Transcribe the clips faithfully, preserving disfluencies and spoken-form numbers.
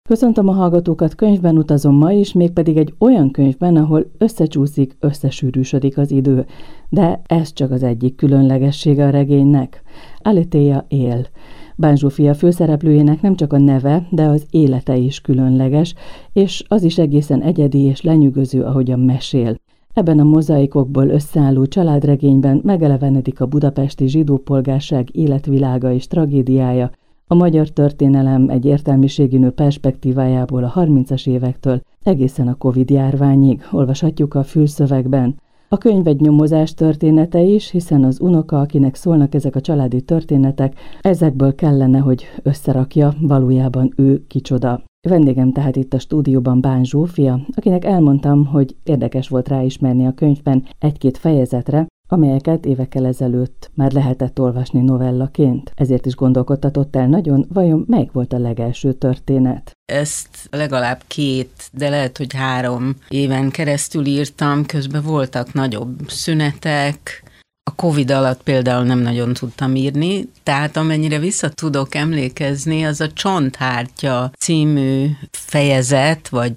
Köszöntöm a hallgatókat, könyvben utazom ma is, mégpedig egy olyan könyvben, ahol összecsúszik, összesűrűsödik az idő. De ez csak az egyik különlegessége a regénynek. Aletheia él. Bán Zsófia főszereplőjének nem csak a neve, de az élete is különleges, és az is egészen egyedi és lenyűgöző, ahogyan mesél. Ebben a mozaikokból összeálló családregényben megelevenedik a budapesti zsidó polgárság életvilága és tragédiája, a magyar történelem egy értelmiségi nő perspektívájából a harmincas évektől egészen a Covid-járványig, olvashatjuk a fülszövegben. A könyv egy nyomozás története is, hiszen az unoka, akinek szólnak ezek a családi történetek, ezekből kellene, hogy összerakja, valójában ő kicsoda. Vendégem tehát itt a stúdióban Bán Zsófia, akinek elmondtam, hogy érdekes volt ráismerni a könyvben egy-két fejezetre, amelyeket évekkel ezelőtt már lehetett olvasni novellaként. Ezért is gondolkodtatott el nagyon, vajon melyik volt a legelső történet? Ezt legalább két, de lehet, hogy három éven keresztül írtam, közben voltak nagyobb szünetek. A Covid alatt például nem nagyon tudtam írni, tehát amennyire vissza tudok emlékezni, az a Csonthártya című fejezet, vagy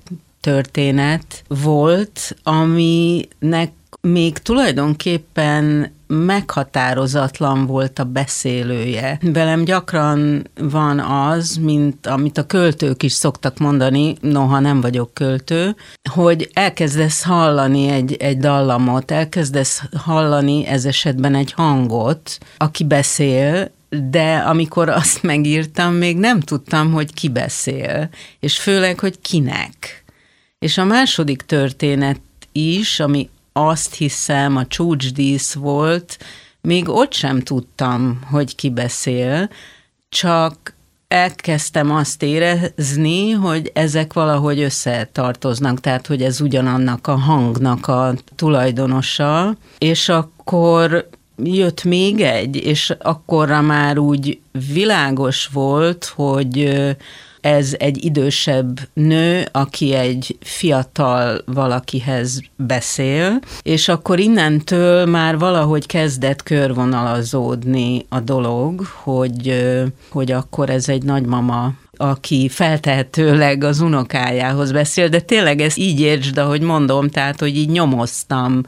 történet volt, aminek még tulajdonképpen meghatározatlan volt a beszélője. Velem gyakran van az, mint amit a költők is szoktak mondani, noha nem vagyok költő, hogy elkezdesz hallani egy, egy dallamot, elkezdesz hallani ez esetben egy hangot, aki beszél, de amikor azt megírtam, még nem tudtam, hogy ki beszél, és főleg, hogy kinek. És a második történet is, ami azt hiszem a csúcsdísz volt, még ott sem tudtam, hogy ki beszél, csak elkezdtem azt érezni, hogy ezek valahogy összetartoznak, tehát hogy ez ugyanannak a hangnak a tulajdonosa, és akkor jött még egy, és akkorra már úgy világos volt, hogy ez egy idősebb nő, aki egy fiatal valakihez beszél, és akkor innentől már valahogy kezdett körvonalazódni a dolog, hogy, hogy akkor ez egy nagymama, aki feltehetőleg az unokájához beszél, de tényleg ezt így értsd, ahogy mondom, tehát, hogy így nyomoztam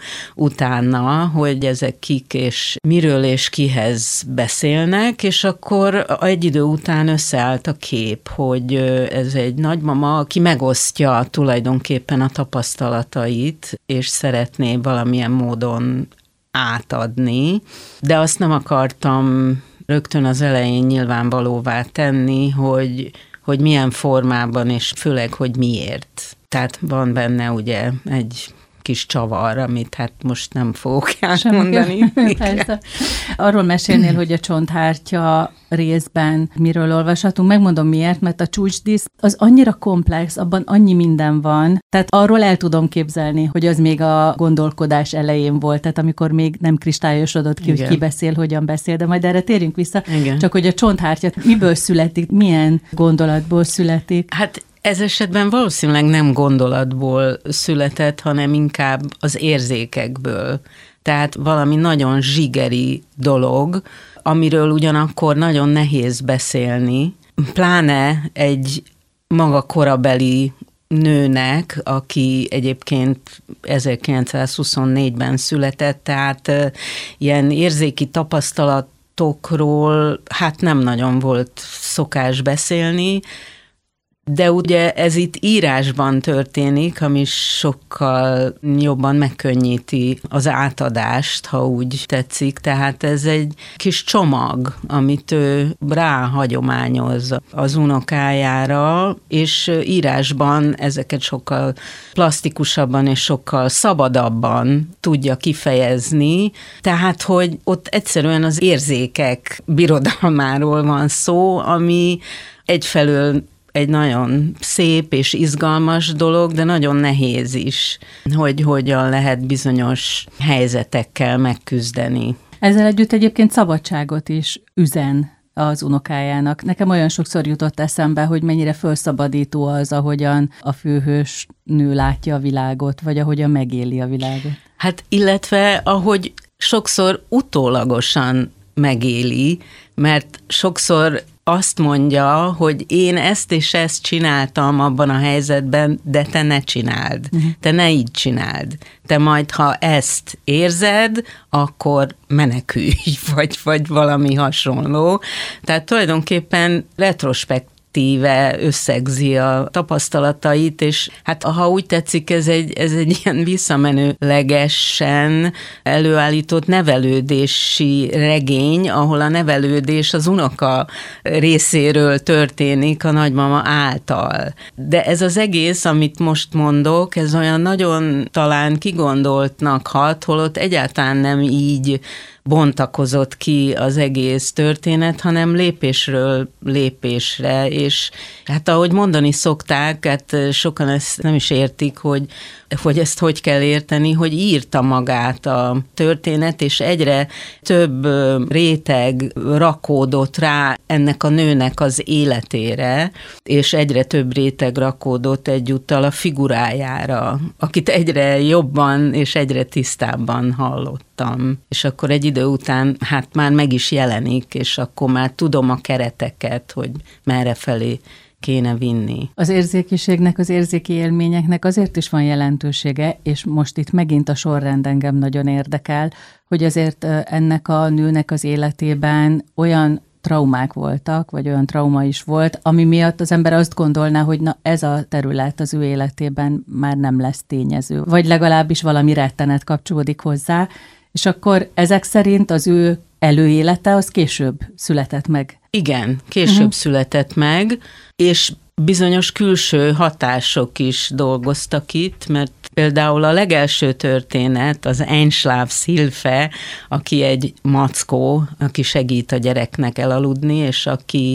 utána, hogy ezek kik és miről és kihez beszélnek, és akkor egy idő után összeállt a kép, hogy ez egy nagymama, aki megosztja tulajdonképpen a tapasztalatait, és szeretné valamilyen módon átadni, de azt nem akartam rögtön az elején nyilvánvalóvá tenni, hogy, hogy milyen formában, és főleg, hogy miért. Tehát van benne ugye egy kis csavar, amit hát most nem fogok elmondani. Arról mesélnél, hogy a Csonthártya részben miről olvashatunk. Megmondom miért, mert a csúcsdísz az annyira komplex, abban annyi minden van, tehát arról el tudom képzelni, hogy az még a gondolkodás elején volt, tehát amikor még nem kristályosodott ki, igen, hogy ki beszél, hogyan beszél, de majd erre térjünk vissza. Igen. Csak hogy a Csonthártya miből születik, milyen gondolatból születik? Hát ez esetben valószínűleg nem gondolatból született, hanem inkább az érzékekből. Tehát valami nagyon zsigeri dolog, amiről ugyanakkor nagyon nehéz beszélni, pláne egy maga korabeli nőnek, aki egyébként ezerkilencszázhuszonnégyben született, tehát ilyen érzéki tapasztalatokról hát nem nagyon volt szokás beszélni, de ugye ez itt írásban történik, ami sokkal jobban megkönnyíti az átadást, ha úgy tetszik. Tehát ez egy kis csomag, amit ő ráhagyományoz az unokájára, és írásban ezeket sokkal plastikusabban és sokkal szabadabban tudja kifejezni. Tehát, hogy ott egyszerűen az érzékek birodalmáról van szó, ami egyfelől egy nagyon szép és izgalmas dolog, de nagyon nehéz is, hogy hogyan lehet bizonyos helyzetekkel megküzdeni. Ezzel együtt egyébként szabadságot is üzen az unokájának. Nekem olyan sokszor jutott eszembe, hogy mennyire felszabadító az, ahogyan a főhős nő látja a világot, vagy ahogyan megéli a világot. Hát illetve, ahogy sokszor utólagosan megéli, mert sokszor azt mondja, hogy én ezt és ezt csináltam abban a helyzetben, de te ne csináld. Uh-huh. Te ne így csináld. Te majd, ha ezt érzed, akkor menekülj, vagy, vagy valami hasonló. Tehát tulajdonképpen retrospektív összegzi a tapasztalatait, és hát ha úgy tetszik, ez egy, ez egy ilyen visszamenőlegesen előállított nevelődési regény, ahol a nevelődés az unoka részéről történik a nagymama által. De ez az egész, amit most mondok, ez olyan nagyon talán kigondoltnak hat, holott egyáltalán nem így bontakozott ki az egész történet, hanem lépésről lépésre, és hát ahogy mondani szokták, hát sokan ezt nem is értik, hogy, hogy ezt hogy kell érteni, hogy írta magát a történet, és egyre több réteg rakódott rá ennek a nőnek az életére, és egyre több réteg rakódott egyúttal a figurájára, akit egyre jobban és egyre tisztábban hallottam. És akkor egy idő után hát már meg is jelenik, és akkor már tudom a kereteket, hogy merre felé kéne vinni. Az érzékiségnek, az érzéki élményeknek azért is van jelentősége, és most itt megint a sorrend engem nagyon érdekel, hogy azért ennek a nőnek az életében olyan traumák voltak, vagy olyan trauma is volt, ami miatt az ember azt gondolná, hogy na ez a terület az ő életében már nem lesz tényező, vagy legalábbis valami rettenet kapcsolódik hozzá, és akkor ezek szerint az ő előélete az később született meg. Igen, később uh-huh. született meg, és bizonyos külső hatások is dolgoztak itt, mert például a legelső történet, az Einschlaf Hilfe, aki egy mackó, aki segít a gyereknek elaludni, és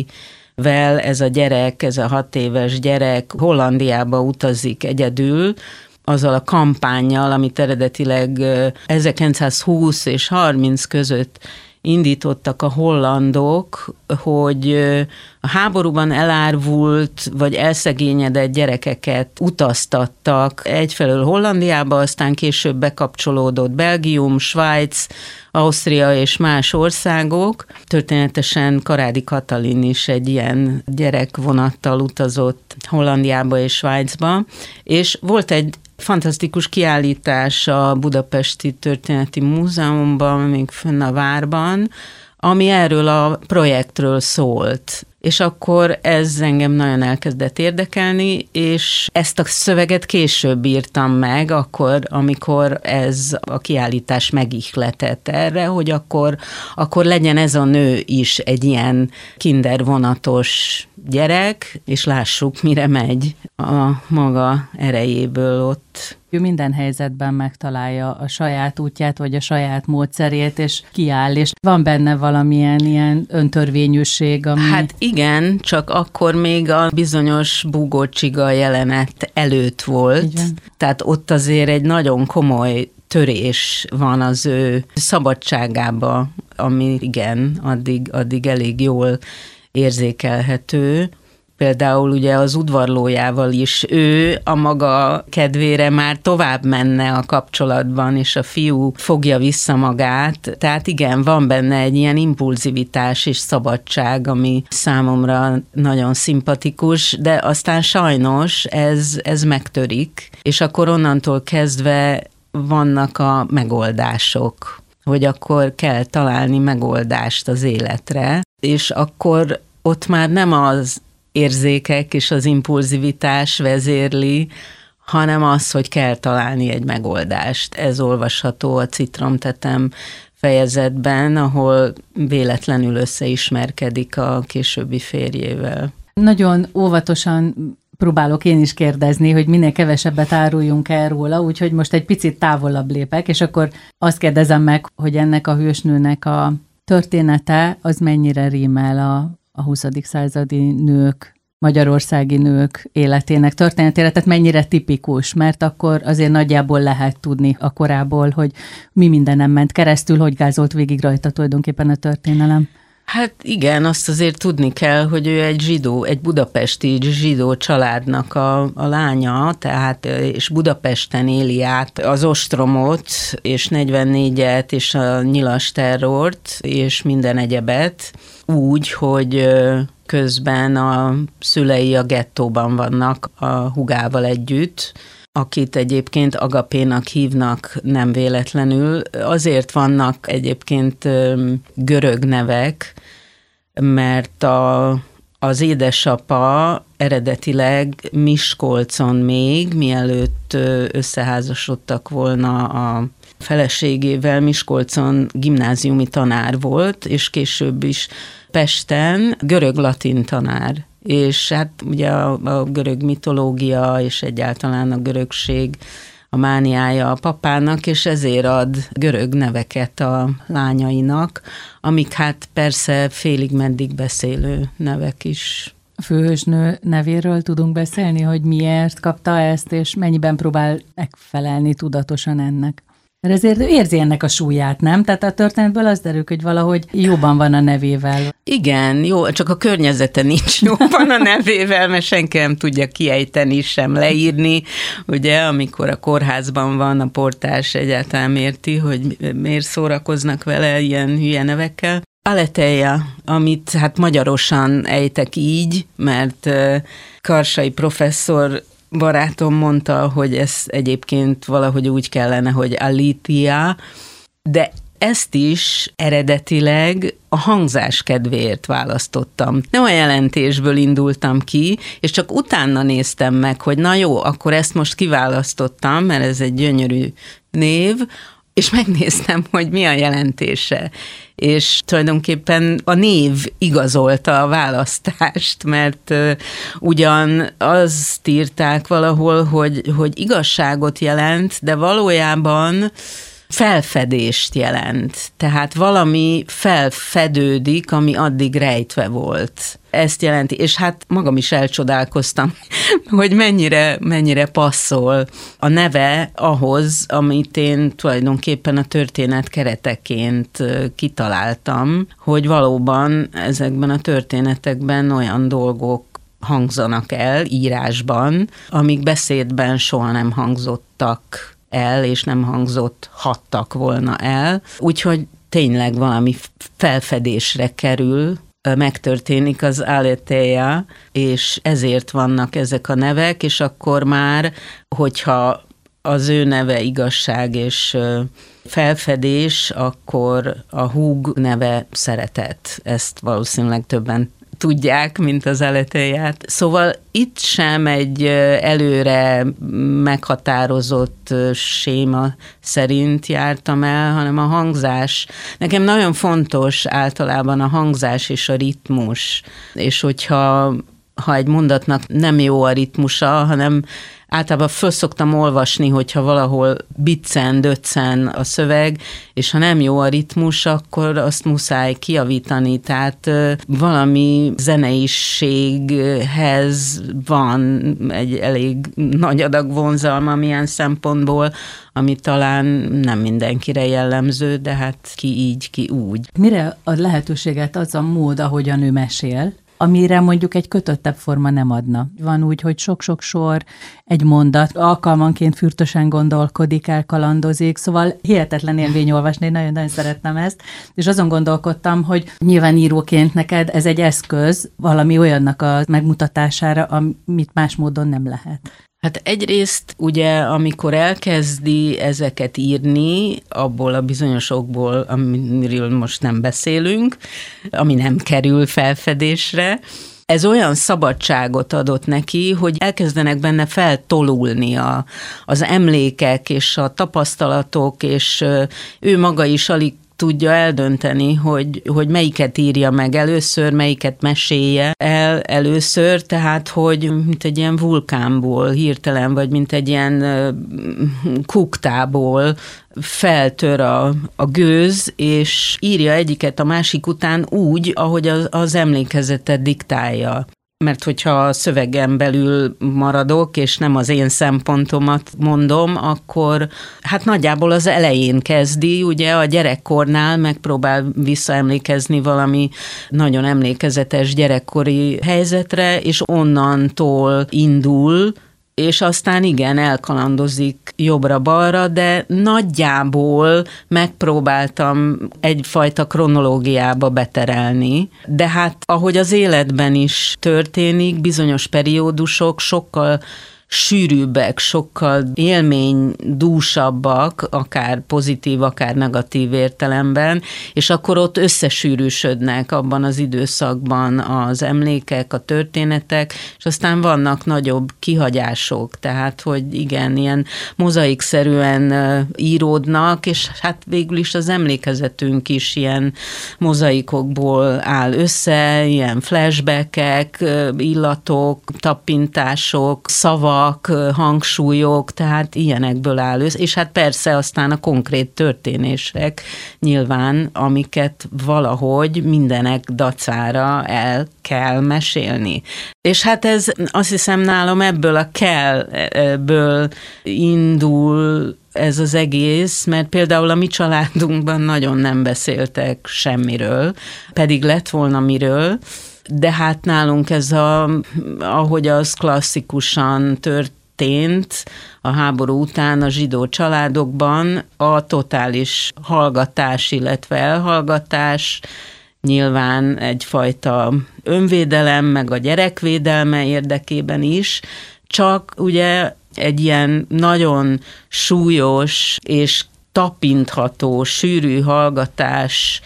akivel ez a gyerek, ez a hat éves gyerek Hollandiába utazik egyedül, azzal a kampánnyal, amit eredetileg ezerkilencszázhúsz és harminc között indítottak a hollandok, hogy a háborúban elárvult vagy elszegényedett gyerekeket utaztattak egyfelől Hollandiába, aztán később bekapcsolódott Belgium, Svájc, Ausztria és más országok. Történetesen Karádi Katalin is egy ilyen gyerekvonattal utazott Hollandiába és Svájcba, és volt egy fantasztikus kiállítás a Budapesti Történeti Múzeumban, még fönn a várban, ami erről a projektről szólt. És akkor ez engem nagyon elkezdett érdekelni, és ezt a szöveget később írtam meg, akkor, amikor ez a kiállítás megihletett erre, hogy akkor, akkor legyen ez a nő is egy ilyen kindervonatos gyerek, és lássuk, mire megy a maga erejéből ott. Ő minden helyzetben megtalálja a saját útját, vagy a saját módszerét, és kiáll, és van benne valamilyen ilyen öntörvényűség, ami... Hát igen, csak akkor még a bizonyos búgócsiga jelenet előtt volt. Igen. Tehát ott azért egy nagyon komoly törés van az ő szabadságába, ami igen, addig, addig elég jól érzékelhető. Például ugye az udvarlójával is ő a maga kedvére már tovább menne a kapcsolatban, és a fiú fogja vissza magát. Tehát igen, van benne egy ilyen impulzivitás és szabadság, ami számomra nagyon szimpatikus, de aztán sajnos ez, ez megtörik, és akkor onnantól kezdve vannak a megoldások, hogy akkor kell találni megoldást az életre, és akkor ott már nem az érzékek és az impulzivitás vezérli, hanem az, hogy kell találni egy megoldást. Ez olvasható a Citromtetem fejezetben, ahol véletlenül összeismerkedik a későbbi férjével. Nagyon óvatosan próbálok én is kérdezni, hogy minél kevesebbet áruljunk el róla, úgyhogy most egy picit távolabb lépek, és akkor azt kérdezem meg, hogy ennek a hősnőnek a története az mennyire rímel a a huszadik századi nők, magyarországi nők életének történetére, tehát mennyire tipikus, mert akkor azért nagyjából lehet tudni a korából, hogy mi mindenem ment keresztül, hogy gázolt végig rajta tulajdonképpen a történelem. Hát igen, azt azért tudni kell, hogy ő egy zsidó, egy budapesti zsidó családnak a, a lánya, tehát és Budapesten éli át az ostromot, és negyvennégyet, és a nyilas terrort, és minden egyebet, úgy, hogy közben a szülei a gettóban vannak a hugával együtt, akit egyébként Agapénak hívnak nem véletlenül. Azért vannak egyébként görög nevek, mert a, az édesapa eredetileg Miskolcon még, mielőtt összeházasodtak volna a feleségével, Miskolcon gimnáziumi tanár volt, és később is Pesten görög-latin tanár. És hát ugye a, a görög mitológia és egyáltalán a görögség a mániája a papának, és ezért ad görög neveket a lányainak, amik hát persze félig meddig beszélő nevek is. A főhősnő nevéről tudunk beszélni, hogy miért kapta ezt, és mennyiben próbál megfelelni tudatosan ennek? Mert ezért érzi ennek a súlyát, nem? Tehát a történetből az derül, hogy valahogy jóban van a nevével. Igen, jó, csak a környezete nincs jóban a nevével, mert senki nem tudja kiejteni, sem leírni. Ugye, amikor a kórházban van, a portás egyáltalán érti, hogy miért szórakoznak vele ilyen hülye nevekkel. Aletheia, amit hát magyarosan ejtek így, mert Karsai professzor barátom mondta, hogy ez egyébként valahogy úgy kellene, hogy Aletheia, de ezt is eredetileg a hangzás kedvéért választottam. Nem a jelentésből indultam ki, és csak utána néztem meg, hogy na jó, akkor ezt most kiválasztottam, mert ez egy gyönyörű név, és megnéztem, hogy mi a jelentése. És tulajdonképpen a név igazolta a választást, mert uh, ugyan azt írták valahol, hogy, hogy igazságot jelent, de valójában felfedést jelent. Tehát valami felfedődik, ami addig rejtve volt. Ezt jelenti, és hát magam is elcsodálkoztam, hogy mennyire, mennyire passzol a neve ahhoz, amit én tulajdonképpen a történet kereteként kitaláltam, hogy valóban ezekben a történetekben olyan dolgok hangzanak el írásban, amik beszédben soha nem hangzottak el, és nem hangzott hattak volna el. Úgyhogy tényleg valami felfedésre kerül, megtörténik az Aletheia, és ezért vannak ezek a nevek, és akkor már, hogyha az ő neve igazság és felfedés, akkor a húg neve szeretet. Ezt valószínűleg többen tudják, mint az Aletheiát. Szóval itt sem egy előre meghatározott séma szerint jártam el, hanem a hangzás. Nekem nagyon fontos általában a hangzás és a ritmus, és hogyha ha egy mondatnak nem jó a ritmusa, hanem általában föl szoktam olvasni, hogyha valahol biccen, döccen a szöveg, és ha nem jó a ritmus, akkor azt muszáj kijavítani. Tehát valami zeneiséghez van egy elég nagy adag vonzalma milyen szempontból, ami talán nem mindenkire jellemző, de hát ki így, ki úgy. Mire ad lehetőséget az a mód, ahogyan ő mesél, amire mondjuk egy kötöttebb forma nem adna. Van úgy, hogy sok-sok sor, egy mondat, alkalmanként fürtösen gondolkodik, elkalandozik, szóval hihetetlen élmény olvasni, nagyon-nagyon szerettem ezt, és azon gondolkodtam, hogy nyilván íróként neked ez egy eszköz valami olyannak a megmutatására, amit más módon nem lehet. Hát egyrészt ugye, amikor elkezdi ezeket írni, abból a bizonyos okból, amiről most nem beszélünk, ami nem kerül felfedésre, ez olyan szabadságot adott neki, hogy elkezdenek benne feltolulni a, az emlékek és a tapasztalatok, és ő maga is alig tudja eldönteni, hogy, hogy melyiket írja meg először, melyiket mesélje el először, tehát hogy mint egy ilyen vulkánból hirtelen, vagy mint egy ilyen kuktából feltör a, a gőz, és írja egyiket a másik után úgy, ahogy az, az emlékezete diktálja. mert hogyha a szövegen belül maradok, és nem az én szempontomat mondom, akkor hát nagyjából az elején kezdi, ugye a gyerekkornál megpróbál visszaemlékezni valami nagyon emlékezetes gyerekkori helyzetre, és onnantól indul, és aztán igen, elkalandozik jobbra-balra, de nagyjából megpróbáltam egyfajta kronológiába beterelni, de hát ahogy az életben is történik, bizonyos periódusok sokkal sűrűbbek, sokkal élménydúsabbak, akár pozitív, akár negatív értelemben, és akkor ott összesűrűsödnek abban az időszakban az emlékek, a történetek, és aztán vannak nagyobb kihagyások, tehát, hogy igen, ilyen mozaikszerűen íródnak, és hát végül is az emlékezetünk is ilyen mozaikokból áll össze, ilyen flashbackek, illatok, tappintások, szavak, hangsúlyok, tehát ilyenekből áll össze, és hát persze aztán a konkrét történések nyilván, amiket valahogy mindenek dacára el kell mesélni. És hát ez azt hiszem nálam ebből a kell-ből indul ez az egész, mert például a mi családunkban nagyon nem beszéltek semmiről, pedig lett volna miről, de hát nálunk ez a, ahogy az klasszikusan történt a háború után a zsidó családokban, a totális hallgatás, illetve elhallgatás, nyilván egyfajta önvédelem, meg a gyerekvédelme érdekében is, csak ugye egy ilyen nagyon súlyos és tapintható, sűrű hallgatás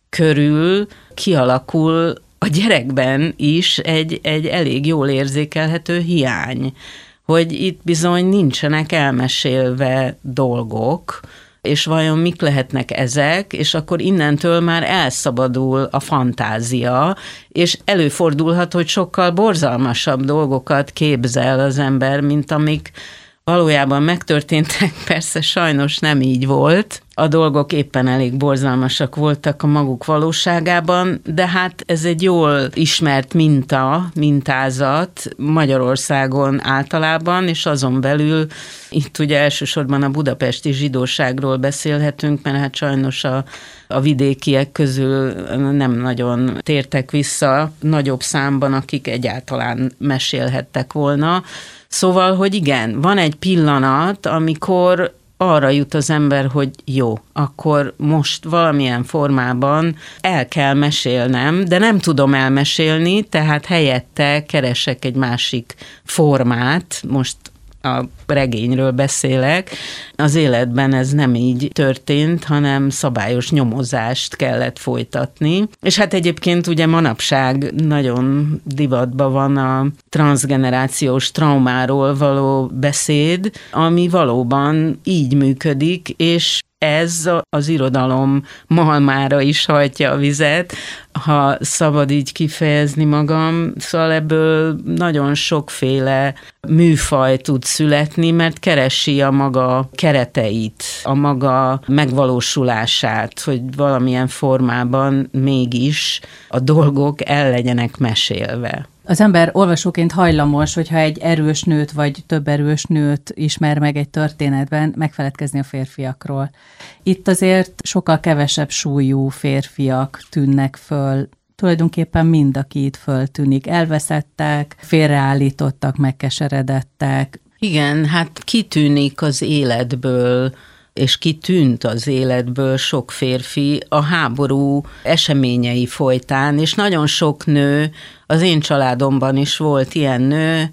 körül kialakul a gyerekben is egy, egy elég jól érzékelhető hiány, hogy itt bizony nincsenek elmesélve dolgok, és vajon mik lehetnek ezek, és akkor innentől már elszabadul a fantázia, és előfordulhat, hogy sokkal borzalmasabb dolgokat képzel az ember, mint amik valójában megtörténtek, persze sajnos nem így volt. A dolgok éppen elég borzalmasak voltak a maguk valóságában, de hát ez egy jól ismert minta, mintázat Magyarországon általában, és azon belül itt ugye elsősorban a budapesti zsidóságról beszélhetünk, mert hát sajnos a, a vidékiek közül nem nagyon tértek vissza nagyobb számban, akik egyáltalán mesélhettek volna. Szóval, hogy igen, van egy pillanat, amikor arra jut az ember, hogy jó, akkor most valamilyen formában el kell mesélnem, de nem tudom elmesélni, tehát helyette keresek egy másik formát, most a regényről beszélek. Az életben ez nem így történt, hanem szabályos nyomozást kellett folytatni. És hát egyébként ugye manapság nagyon divatban van a transzgenerációs traumáról való beszéd, ami valóban így működik, és ez az irodalom malmára is hajtja a vizet, ha szabad így kifejezni magam. Szóval ebből nagyon sokféle műfaj tud születni, mert keresi a maga kereteit, a maga megvalósulását, hogy valamilyen formában mégis a dolgok el legyenek mesélve. Az ember olvasóként hajlamos, hogyha egy erős nőt vagy több erős nőt ismer meg egy történetben, megfeledkezni a férfiakról. Itt azért sokkal kevesebb súlyú férfiak tűnnek föl, tulajdonképpen mind, aki itt föltűnik. Elveszettek, félreállítottak, megkeseredettek. Igen, hát kitűnik az életből, és kitűnt az életből sok férfi a háború eseményei folytán, és nagyon sok nő, az én családomban is volt ilyen nő,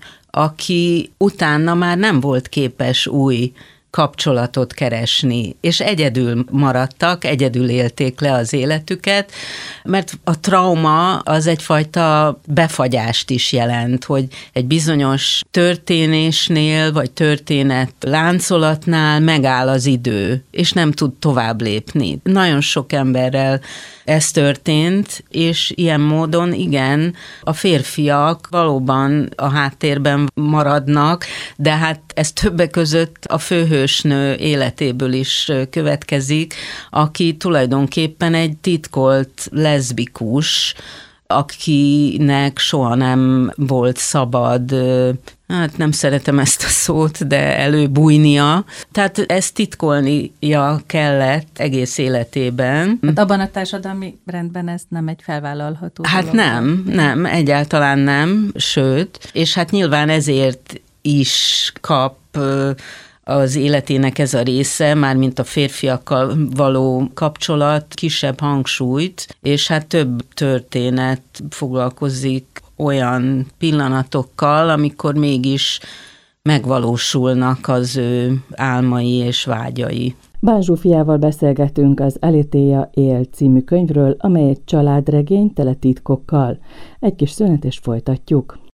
aki utána már nem volt képes új kapcsolatot keresni, és egyedül maradtak, egyedül élték le az életüket, mert a trauma az egyfajta befagyást is jelent, hogy egy bizonyos történésnél, vagy történet láncolatnál megáll az idő, és nem tud tovább lépni. Nagyon sok emberrel ez történt, és ilyen módon igen, a férfiak valóban a háttérben maradnak, de hát ez többek között a főhősnő életéből is következik, aki tulajdonképpen egy titkolt leszbikus, akinek soha nem volt szabad, hát nem szeretem ezt a szót, de előbújnia. Tehát ezt titkolnia kellett egész életében. Hát abban a társadalmi rendben ez nem egy felvállalható Hát dolog. nem, nem, egyáltalán nem, sőt, és hát nyilván ezért is kap az életének ez a része, mármint a férfiakkal való kapcsolat kisebb hangsúlyt, és hát több történet foglalkozik olyan pillanatokkal, amikor mégis megvalósulnak az ő álmai és vágyai. Bán Zsófiával beszélgetünk az Aletheia él című könyvről, amely egy családregény tele titkokkal. Egy kis szünet és folytatjuk.